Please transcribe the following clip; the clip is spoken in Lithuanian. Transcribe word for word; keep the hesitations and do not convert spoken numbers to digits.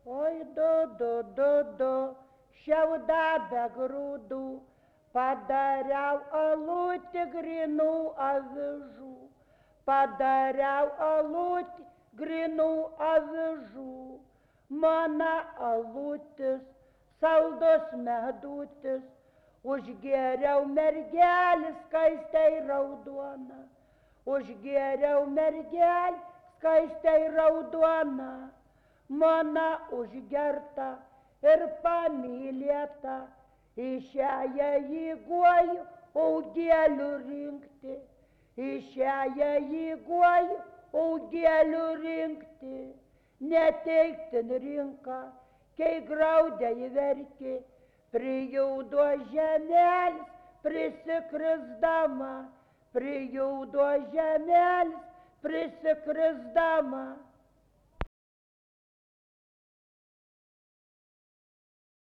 Oi, du, du, du, du, šiaudą be grūdų, padariau alutį grinų avižų, padariau alutį grinų avižų. Mana alutis, saldus medutis, užgėriau mergelį skaistai raudoną, užgėriau mergelį skaistai raudoną. Mana užgerta ir pamylėta, išėję į guojų augėlių rinkti, išėję į guojų augėlių rinkti. Neteiktin rinka, kai graudė įverki, prijaudo žemelis prisikrisdama, prijaudo žemelis prisikrisdama.